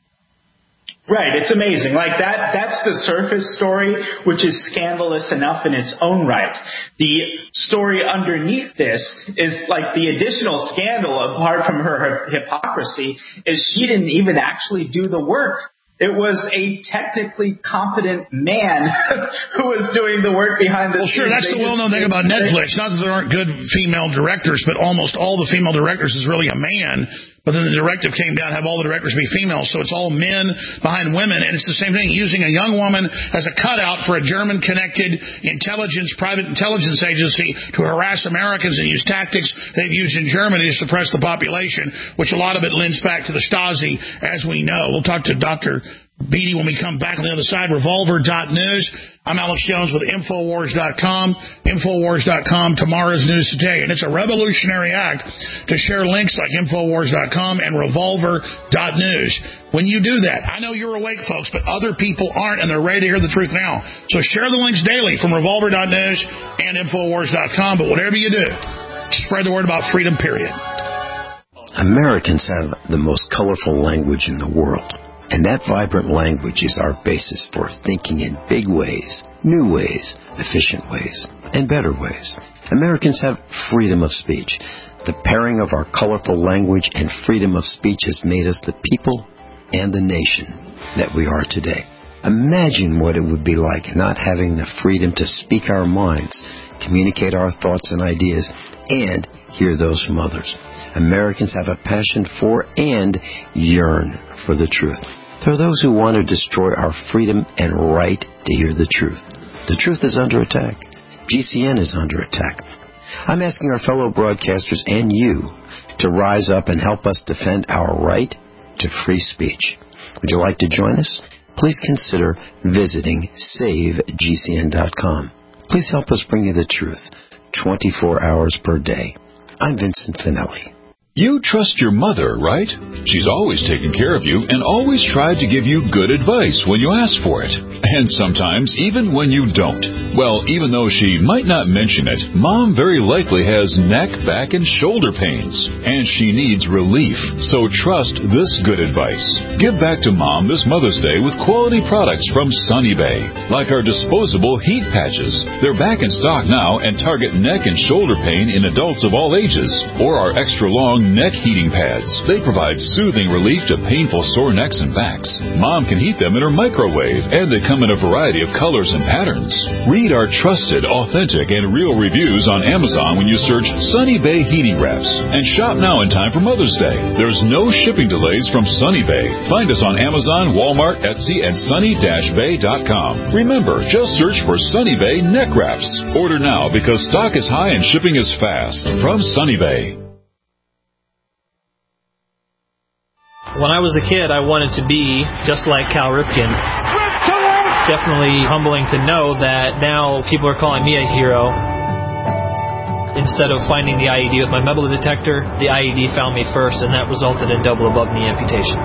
Right, it's amazing. Like that, that's the surface story, which is scandalous enough in its own right. The story underneath this is like the additional scandal, apart from her hypocrisy, is she didn't even actually do the work. It was a technically competent man who was doing the work behind the well, scenes. Well, sure, that's the well-known thing about Netflix. Not that there aren't good female directors, but almost all the female directors is really a man. But then the directive came down, have all the directors be female. So it's all men behind women. And it's the same thing, using a young woman as a cutout for a German-connected intelligence, private intelligence agency to harass Americans and use tactics they've used in Germany to suppress the population, which a lot of it links back to the Stasi, as we know. We'll talk to Doctor Beatty when we come back on the other side. Revolver dot news. I'm Alex Jones with Infowars dot com. Infowars dot com, tomorrow's news today. And it's a revolutionary act to share links like Infowars dot com and Revolver dot news. When you do that, I know you're awake, folks, but other people aren't, and they're ready to hear the truth now. So share the links daily from Revolver dot news and Infowars dot com. But whatever you do, spread the word about freedom, period. Americans have the most colorful language in the world. And that vibrant language is our basis for thinking in big ways, new ways, efficient ways, and better ways. Americans have freedom of speech. The pairing of our colorful language and freedom of speech has made us the people and the nation that we are today. Imagine what it would be like not having the freedom to speak our minds, communicate our thoughts and ideas, and hear those from others. Americans have a passion for and yearn for the truth. There are those who want to destroy our freedom and right to hear the truth. The truth is under attack. G C N is under attack. I'm asking our fellow broadcasters and you to rise up and help us defend our right to free speech. Would you like to join us? Please consider visiting save G C N dot com. Please help us bring you the truth twenty-four hours per day. I'm Vincent Finelli. You trust your mother, right? She's always taken care of you and always tried to give you good advice when you ask for it. And sometimes even when you don't. Well, even though she might not mention it, Mom very likely has neck, back, and shoulder pains. And she needs relief. So trust this good advice. Give back to Mom this Mother's Day with quality products from Sunny Bay. Like our disposable heat patches. They're back in stock now and target neck and shoulder pain in adults of all ages. Or our extra long neck heating pads. They provide soothing relief to painful sore necks and backs. Mom can heat them in her microwave, and they come in a variety of colors and patterns. Read our trusted, authentic, and real reviews on Amazon when you search Sunny Bay Heating Wraps. And shop now in time for Mother's Day. There's no shipping delays from Sunny Bay. Find us on Amazon, Walmart, Etsy, and sunny dash bay dot com. Remember, just search for Sunny Bay Neck Wraps. Order now because stock is high and shipping is fast. From Sunny Bay. When I was a kid, I wanted to be just like Cal Ripken. It's definitely humbling to know that now people are calling me a hero. Instead of finding the I E D with my metal detector, the I E D found me first, and that resulted in double above knee amputations.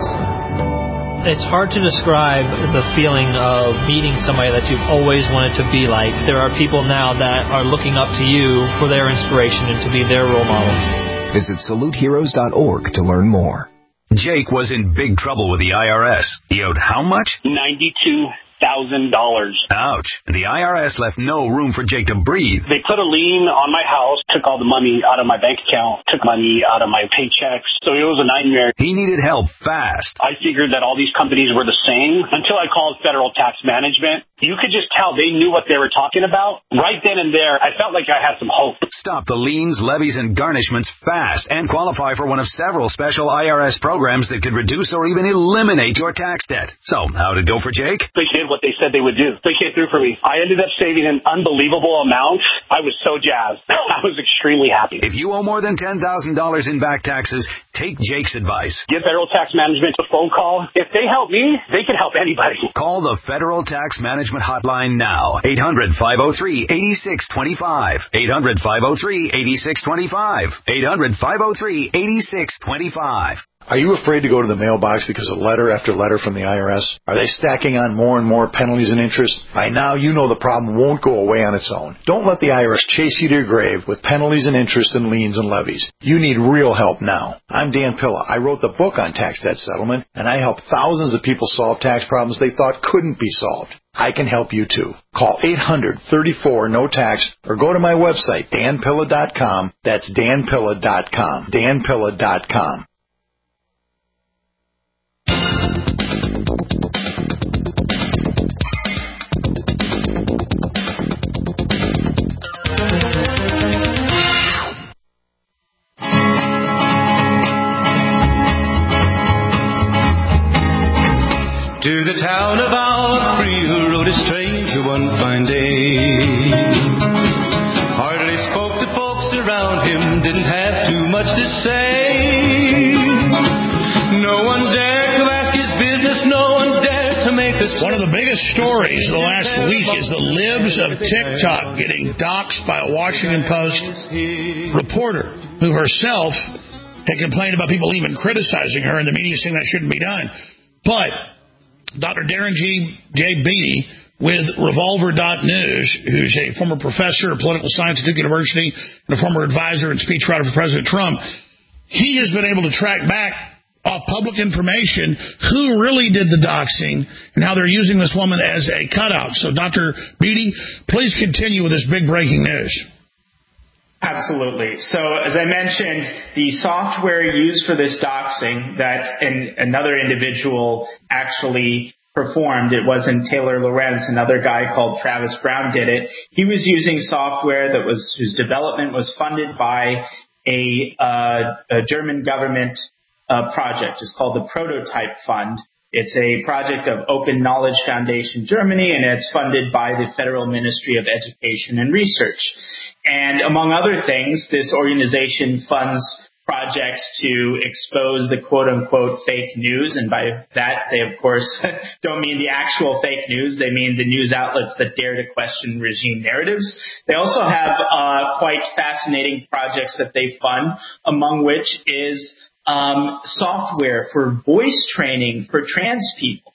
It's hard to describe the feeling of meeting somebody that you've always wanted to be like. There are people now that are looking up to you for their inspiration and to be their role model. Visit salute heroes dot org to learn more. Jake was in big trouble with the I R S. He owed how much? ninety-two thousand dollars. Ouch. And the I R S left no room for Jake to breathe. They put a lien on my house, took all the money out of my bank account, took money out of my paychecks. So it was a nightmare. He needed help fast. I figured that all these companies were the same until I called Federal Tax Management. You could just tell they knew what they were talking about. Right then and there, I felt like I had some hope. Stop the liens, levies, and garnishments fast and qualify for one of several special I R S programs that could reduce or even eliminate your tax debt. So, how'd it go for Jake? They did what they said they would do. They came through for me. I ended up saving an unbelievable amount. I was so jazzed. I was extremely happy. If you owe more than ten thousand dollars in back taxes, take Jake's advice. Give Federal Tax Management a phone call. If they help me, they can help anybody. Call the Federal Tax Management Hotline now. eight hundred, five oh three, eight six two five. eight hundred, five oh three, eight six two five. eight hundred, five oh three, eight six two five. Are you afraid to go to the mailbox because of letter after letter from the I R S? Are they stacking on more and more penalties and interest? By now, you know the problem won't go away on its own. Don't let the I R S chase you to your grave with penalties and interest and liens and levies. You need real help now. I'm Dan Pilla. I wrote the book on tax debt settlement, and I help thousands of people solve tax problems they thought couldn't be solved. I can help you too. Call eight hundred, thirty-four, no tax or go to my website, dan pilla dot com. That's dan pilla dot com. dan pilla dot com. To the town of Albury who rode a stranger one fine day. Hardly spoke to folks around him, didn't have too much to say. No one dared to ask his business, no one dared to make a... One of the biggest stories of the last week is the libs of TikTok getting doxxed by a Washington Post reporter who herself had complained about people even criticizing her and the media saying that shouldn't be done. But Doctor Darren G. J. Beatty with Revolver dot news, who's a former professor of political science at Duke University and a former advisor and speechwriter for President Trump, he has been able to track back off public information who really did the doxing and how they're using this woman as a cutout. So, Doctor Beatty, please continue with this big breaking news. Absolutely. So, as I mentioned, the software used for this doxing that an, another individual actually performed, it wasn't Taylor Lorenz, another guy called Travis Brown did it. He was using software that was whose development was funded by a, uh, a German government uh, project. It's called the Prototype Fund. It's a project of Open Knowledge Foundation Germany, and it's funded by the Federal Ministry of Education and Research. And among other things, this organization funds projects to expose the quote-unquote fake news. And by that, they, of course, don't mean the actual fake news. They mean the news outlets that dare to question regime narratives. They also have uh, quite fascinating projects that they fund, among which is um, software for voice training for trans people.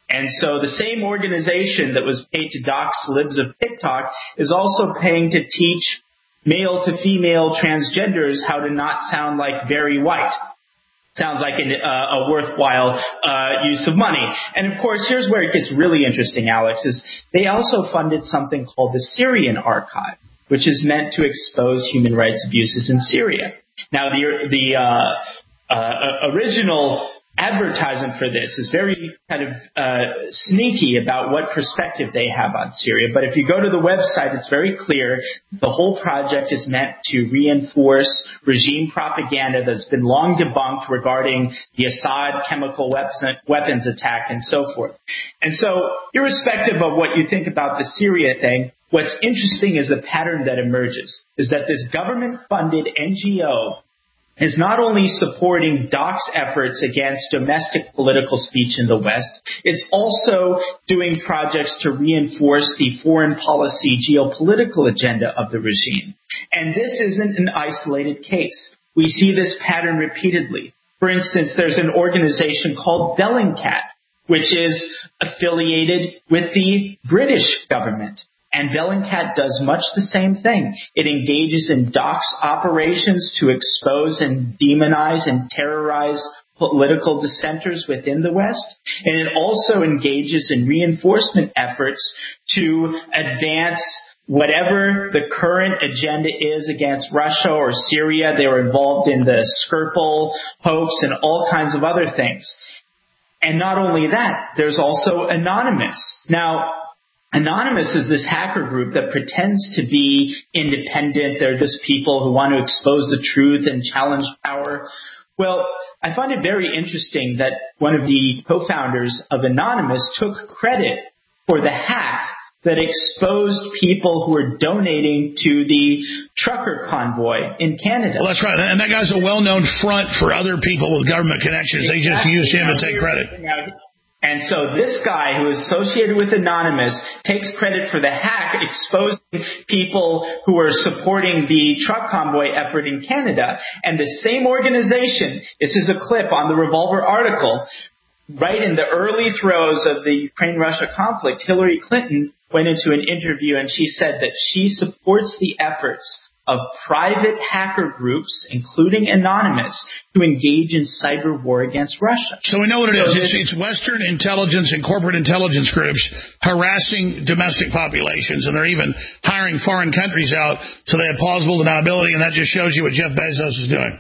And so the same organization that was paid to dox libs of TikTok is also paying to teach male to female transgenders how to not sound like very white. Sounds like an, uh, a worthwhile uh, use of money. And of course, here's where it gets really interesting, Alex, is they also funded something called the Syrian Archive, which is meant to expose human rights abuses in Syria. Now, the, the uh, uh, original advertisement for this is very kind of uh, sneaky about what perspective they have on Syria. But if you go to the website, it's very clear the whole project is meant to reinforce regime propaganda that's been long debunked regarding the Assad chemical weapons attack and so forth. And so, irrespective of what you think about the Syria thing, what's interesting is the pattern that emerges, is that this government-funded N G O is not only supporting dox efforts against domestic political speech in the West, it's also doing projects to reinforce the foreign policy geopolitical agenda of the regime. And this isn't an isolated case. We see this pattern repeatedly. For instance, there's an organization called Bellingcat, which is affiliated with the British government. And Bellingcat does much the same thing. It engages in dox operations to expose and demonize and terrorize political dissenters within the West. And it also engages in reinforcement efforts to advance whatever the current agenda is against Russia or Syria. They were involved in the Skripal hoax and all kinds of other things. And not only that, there's also Anonymous. Now, Anonymous is this hacker group that pretends to be independent. They're just people who want to expose the truth and challenge power. Well, I find it very interesting that one of the co-founders of Anonymous took credit for the hack that exposed people who were donating to the trucker convoy in Canada. Well, that's right. And that guy's a well-known front for other people with government connections. They just use him to take credit. And so this guy who is associated with Anonymous takes credit for the hack exposing people who are supporting the truck convoy effort in Canada. And the same organization, this is a clip on the Revolver article, right in the early throes of the Ukraine-Russia conflict, Hillary Clinton went into an interview and she said that she supports the efforts of private hacker groups, including Anonymous, to engage in cyber war against Russia. So we know what it so is. It's, it's Western intelligence and corporate intelligence groups harassing domestic populations, and they're even hiring foreign countries out so they have plausible deniability, and that just shows you what Jeff Bezos is doing.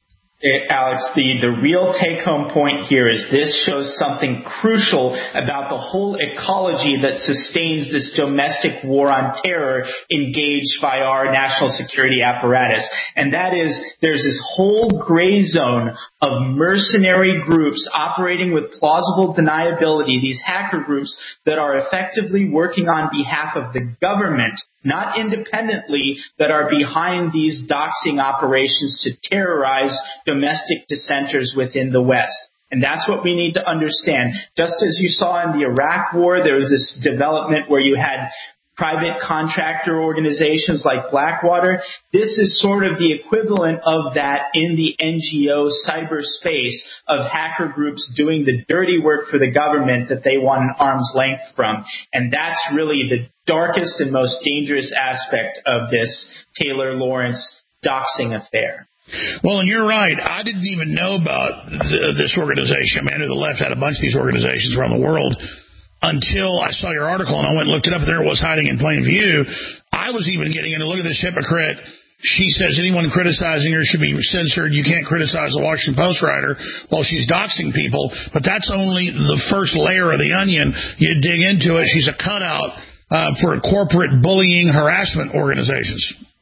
Alex, the, the real take-home point here is this shows something crucial about the whole ecology that sustains this domestic war on terror engaged by our national security apparatus. And that is, there's this whole gray zone of mercenary groups operating with plausible deniability, these hacker groups that are effectively working on behalf of the government, not independently, that are behind these doxing operations to terrorize domestic dissenters within the West. And that's what we need to understand. Just as you saw in the Iraq War, there was this development where you had private contractor organizations like Blackwater. This is sort of the equivalent of that in the N G O cyberspace of hacker groups doing the dirty work for the government that they want an arm's length from. And that's really the darkest and most dangerous aspect of this Taylor Lawrence doxing affair. Well, and you're right. I didn't even know about th- this organization. Man, the left had a bunch of these organizations around the world until I saw your article, and I went and looked it up, and there it was hiding in plain view. I was even getting into, look at this hypocrite. She says anyone criticizing her should be censored. You can't criticize a Washington Post writer while she's doxing people. But that's only the first layer of the onion. You dig into it, she's a cutout uh, for corporate bullying harassment organizations.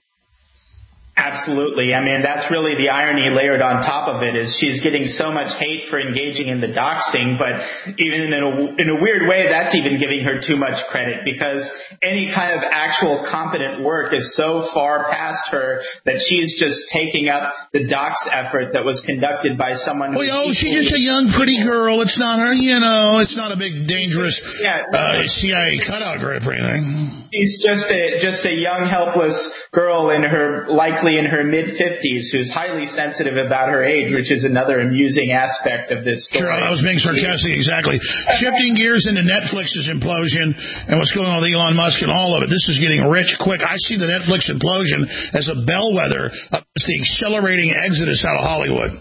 Absolutely. I mean, that's really the irony layered on top of it is she's getting so much hate for engaging in the doxing, but even in a, in a weird way, that's even giving her too much credit because any kind of actual competent work is so far past her that she's just taking up the dox effort that was conducted by someone. Well, oh, she's just a young, pretty girl. It's not her, you know, it's not a big, dangerous yeah, uh, C I A cutout group or anything. She's just a, just a young, helpless girl in her likely likely in her mid-fifties, who's highly sensitive about her age, which is another amusing aspect of this story. Sure, I was being sarcastic, exactly. Shifting gears into Netflix's implosion and what's going on with Elon Musk and all of it. This is getting rich quick. I see the Netflix implosion as a bellwether of the accelerating exodus out of Hollywood.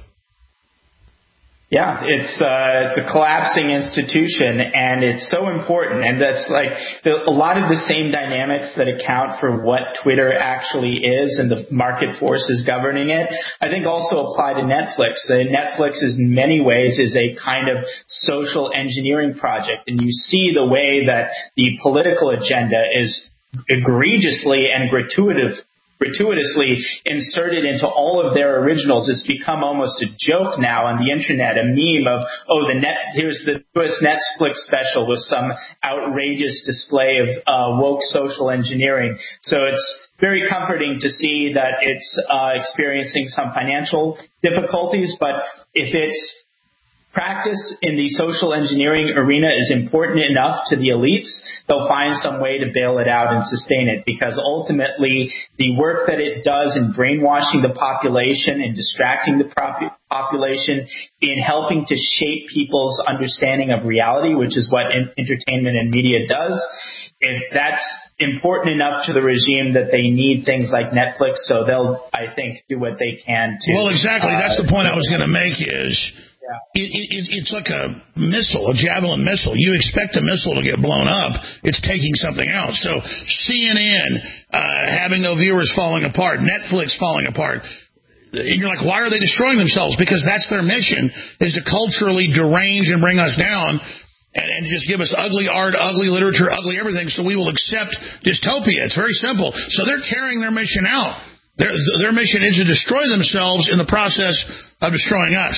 Yeah, it's uh, it's a collapsing institution, and it's so important. And that's like the, a lot of the same dynamics that account for what Twitter actually is and the market forces governing it, I think also apply to Netflix. Uh, Netflix is in many ways is a kind of social engineering project, and you see the way that the political agenda is egregiously and gratuitous. gratuitously inserted into all of their originals. It's become almost a joke now on the internet, a meme of, oh, the net, here's the newest Netflix special with some outrageous display of uh, woke social engineering. So it's very comforting to see that it's uh, experiencing some financial difficulties, but if it's practice in the social engineering arena is important enough to the elites, they'll find some way to bail it out and sustain it, because ultimately the work that it does in brainwashing the population and distracting the prop- population, in helping to shape people's understanding of reality, which is what in- entertainment and media does, if that's important enough to the regime that they need things like Netflix, so they'll, I think, do what they can to... Well, exactly. That's uh, the point I was going to make is... Yeah. It, it, it's like a missile, a javelin missile. You expect a missile to get blown up. It's taking something out. So C N N uh, having no viewers falling apart, Netflix falling apart. And you're like, why are they destroying themselves? Because that's their mission, is to culturally derange and bring us down and, and just give us ugly art, ugly literature, ugly everything, so we will accept dystopia. It's very simple. So they're carrying their mission out. Their, their mission is to destroy themselves in the process of destroying us.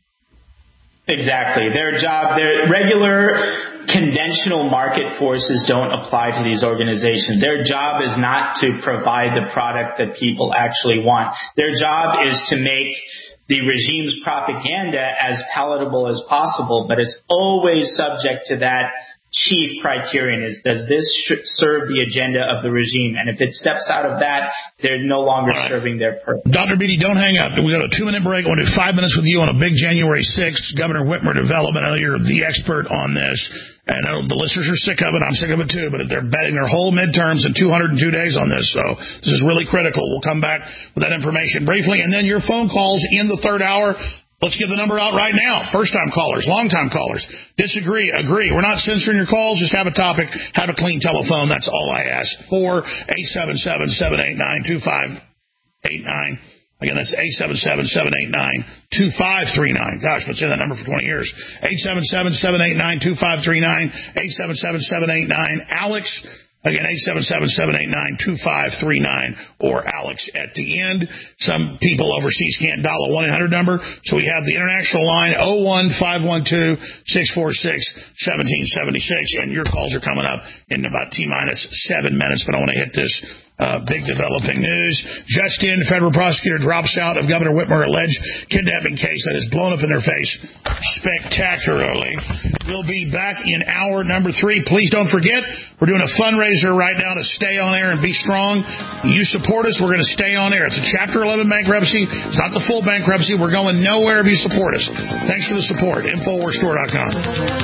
Exactly. Their job, their regular conventional market forces don't apply to these organizations. Their job is not to provide the product that people actually want. Their job is to make the regime's propaganda as palatable as possible, but it's always subject to that chief criterion is, does this serve the agenda of the regime? And if it steps out of that, they're no longer right. serving their purpose. Doctor Beatty, don't hang up. We got a two-minute break. I want to do five minutes with you on a big January sixth Governor Whitmer development. I know you're the expert on this, and I know the listeners are sick of it. I'm sick of it, too, but they're betting their whole midterms in two hundred two days on this, so this is really critical. We'll come back with that information briefly, and then your phone calls in the third hour. Let's give the number out right now. First-time callers, long-time callers. Disagree, agree. We're not censoring your calls. Just have a topic. Have a clean telephone. That's all I ask. four eight seven seven, seven eight nine, two five eight nine. Again, that's eight seven seven, seven eight nine, two five three nine. Gosh, been saying that number for twenty years. eight seven seven, seven eight nine, two five three nine. eight seven seven, seven eight nine, Alex. Again, eight seven seven, seven eight nine, two five three nine, or Alex at the end. Some people overseas can't dial a one eight hundred number, so we have the international line, oh one five one two, six four six, one seven seven six, and your calls are coming up in about T-minus seven minutes, but I want to hit this uh, big developing news. Just in, federal prosecutor drops out of Governor Whitmer alleged kidnapping case that has blown up in their face spectacularly. We'll be back in hour number three. Please don't forget, we're doing a fundraiser right now to stay on air and be strong. You support us, we're going to stay on air. It's a Chapter eleven bankruptcy. It's not the full bankruptcy. We're going nowhere if you support us. Thanks for the support. Infowars Store dot com.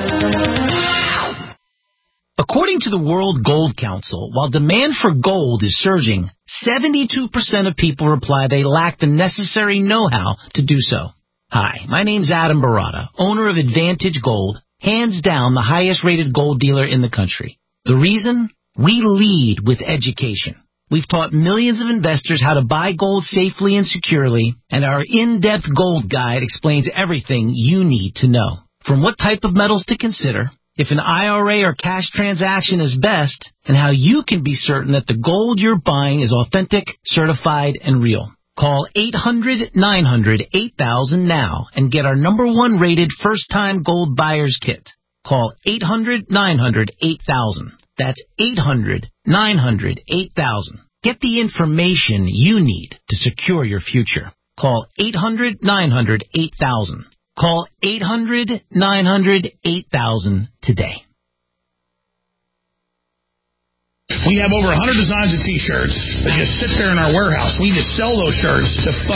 According to the World Gold Council, while demand for gold is surging, seventy-two percent of people reply they lack the necessary know-how to do so. Hi, my name's Adam Barata, owner of Advantage Gold, hands down the highest-rated gold dealer in the country. The reason? We lead with education. We've taught millions of investors how to buy gold safely and securely, and our in-depth gold guide explains everything you need to know. From what type of metals to consider, if an I R A or cash transaction is best, and how you can be certain that the gold you're buying is authentic, certified, and real. Call eight hundred, nine hundred, eight thousand now and get our number one rated first-time gold buyer's kit. Call eight hundred, nine hundred, eight thousand. That's eight hundred, nine hundred, eight thousand. Get the information you need to secure your future. Call eight hundred, nine hundred, eight thousand. Call eight hundred, nine hundred, eight thousand today. We have over one hundred designs of T-shirts that just sit there in our warehouse. We just sell those shirts to